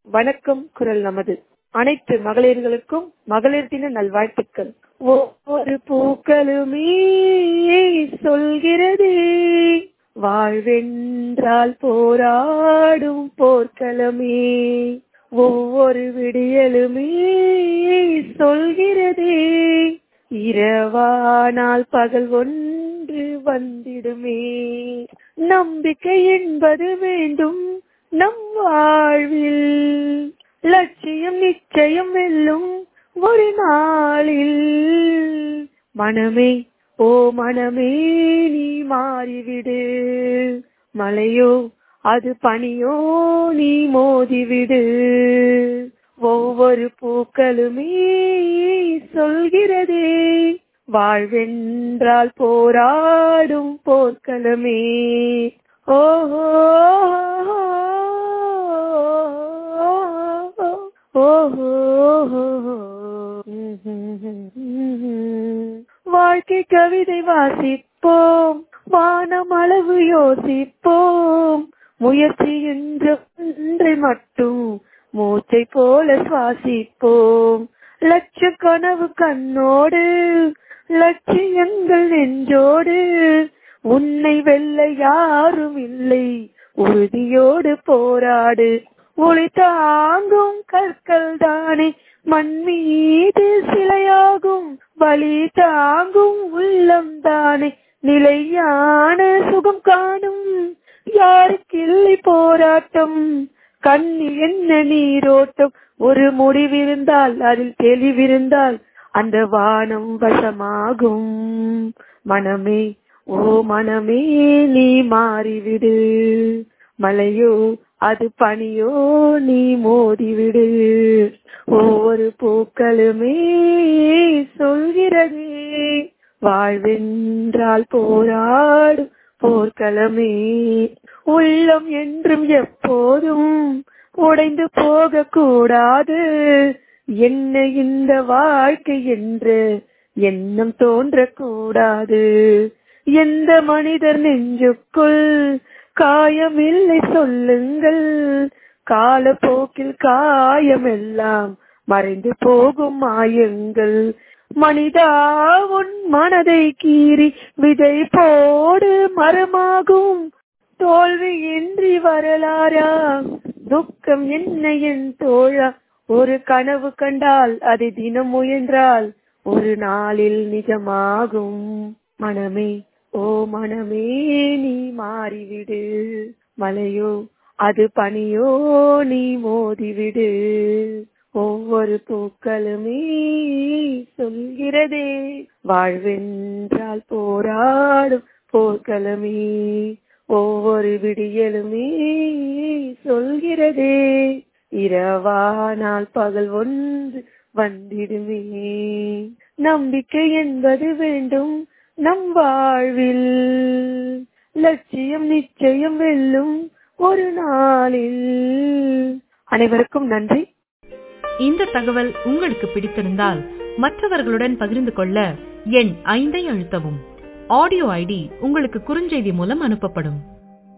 வணக்கம் குரல் நமது. அனைத்து மகளிர்களுக்கும் மகளிர் தின நல்வாழ்த்துக்கள். ஒவ்வொரு பூக்களுமே சொல்கிறது வாழ்வென்றால் போராடும் போர்க்களமே. ஒவ்வொரு விடியலுமே சொல்கிறது இரவானால் பகல் ஒன்று வந்திடுமே. நம்பிக்கை என்பது வேண்டும் நம் வாழ்வில், லட்சியம் நிச்சயம் வெல்லும் ஒரு நாளில். மனமே ஓ மனமே நீ மாறிவிடு, மலையோ அது பனியோ நீ மோதிவிடு. ஒவ்வொரு பூக்களுமே சொல்கிறதே வாழ்வென்றால் போராடும் போர்க்களமே. ஓஹோ ஓஹோ. வாழ்க்கை கவிதை வாசிப்போம், வானம் அளவு யோசிப்போம். முயற்சி என்று மட்டும் மூச்சை போல சுவாசிப்போம். லட்ச கனவு கண்ணோடு, லட்சியங்கள் நெஞ்சோடு. உன்னை வெல்ல யாரும் இல்லை, உறுதியோடு போராடு. ஒளி தாங்கும் கற்கள் தானே மண் மீது சிலையாகும். வலி தாங்கும் உள்ளம் தானே நிலையான சுகம் காணும். யாருக்கில்லை போராட்டம், கண்ணில் என்ன நீரோட்டம். ஒரு முடிவிருந்தால் அதில் தெளிவிருந்தால் அந்த வானம் வசமாகும். மனமே ஓ மனமே நீ மாறிவிடு, மலையோ அது பனியோ நீ மோதிவிடு. ஒவ்வொரு பூக்களுமே சொல்கிறது வாழ்வென்றால் போராடும் போர்க்களமே. உள்ளம் என்றும் எப்போதும் உடைந்து போக கூடாது. என்ன இந்த வாழ்க்கை என்று எண்ணம் தோன்றக்கூடாது. எந்த மனிதர் நெஞ்சுக்குள் காயமில்லை சொல்லுங்கள், காலப்போக்கில் காயமெல்லாம் மறைந்து போகும் மாயங்கள். மனிதா உன் மனதை கீறி விதை போடு மரமாகும். தோல்வியின்றி வரலாறா, துக்கம் என்ன என் தோழா. ஒரு கனவு கண்டால் அதை தினம் முயன்றால் ஒரு நாளில் நிஜமாகும். மனமே ஓ மனமே நீ மாறிவிடு, மலையோ அது பனியோ நீ மோதிவிடு. ஒவ்வொரு பூக்களுமே சொல்கிறதே வாழ்வென்றால் போராடும் போர்க்களமே. ஒவ்வொரு விடியலுமே சொல்கிறதே இரவானால் பகல் ஒன்று வந்திடுமே. நம்பிக்கை என்பது வேண்டும் நம் வாழ்வில், லட்சியம் நிச்சயம் வெல்லும் ஒரு நாளில். அனைவருக்கும் நன்றி. இந்த தகவல் உங்களுக்கு பிடித்திருந்தால் மற்றவர்களுடன் பகிர்ந்து கொள்ள எண் 5 அழுத்தவும். ஆடியோ ஐடி உங்களுக்கு குறுஞ்செய்தி மூலம் அனுப்பப்படும்.